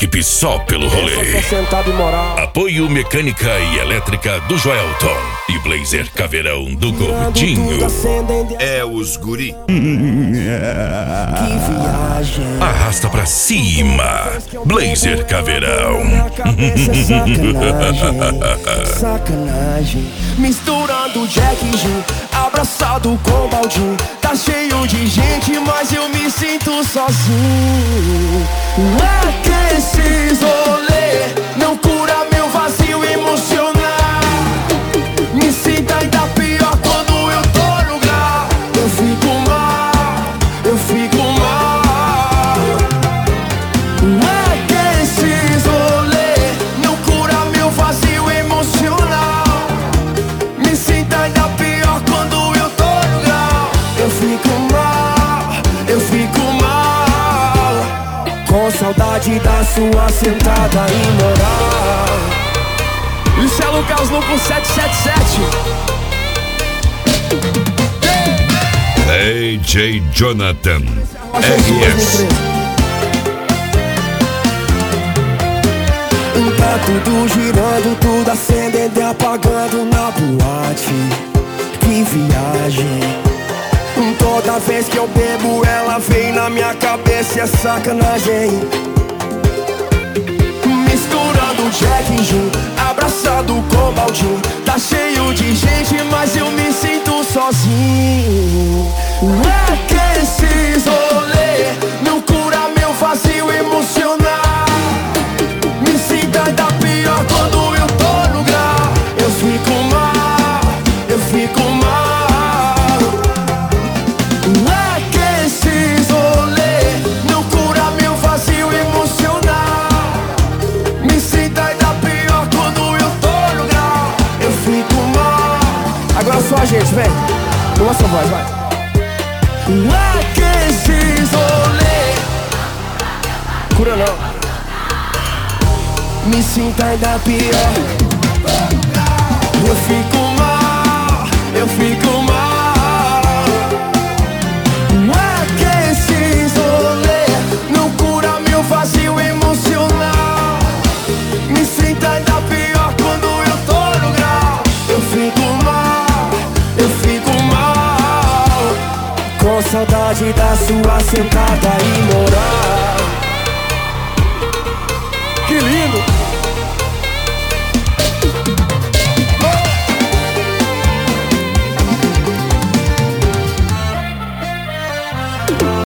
equipe só pelo rolê. Sentado imoral. Apoio mecânica e elétrica do Joelton e Blazer Caveirão do Gordinho. É os guri. Que viagem. Arrasta pra cima, Blazer Caveirão. Na cabeça é sacanagem. Sacanagem. Misturando Jack e Gin, abraçado com Baldinho. Tá cheio de gente, mas eu me sinto sozinho. É que esses rolê não cura meu vazio emocional. Me sinto ainda pior quando eu tô no grau. Eu fico mal, eu fico mal. É que esses rolê não cura meu vazio emocional. Me sinto ainda pior quando eu tô no grau. Eu fico mal, eu fico mal. Com saudade da sua sentada imoral. Isso é Lucas Luco 777. AJ Jonathan RS. Tá tudo girando, tudo acendendo e apagando na boate. Que viagem. Toda vez que eu bebo ela vem na minha cabeça e é sacanagem. Misturando Jack e Gin, abraçado com Baldinho. Tá cheio de gente, mas eu me sinto sozinho. É que esses rolê não cura meu vazio emocional. Me sinto ainda pior quando eu tô no grau. Eu fico mal, eu fico mal. É que esses rolê não cura meu vazio emocional. Me sinto ainda pior quando eu tô no grau. Eu fico mal. Agora só a gente, vem. Com a sua voz, vai. É que esses rolê cura não. Me sinto ainda pior. Eu fico mal, eu fico mal. É que esses rolê não cura meu vazio emocional. Me sinto ainda pior quando eu tô no grau. Eu fico mal, eu fico mal. Com saudade da sua sentada imoral. Que lindo!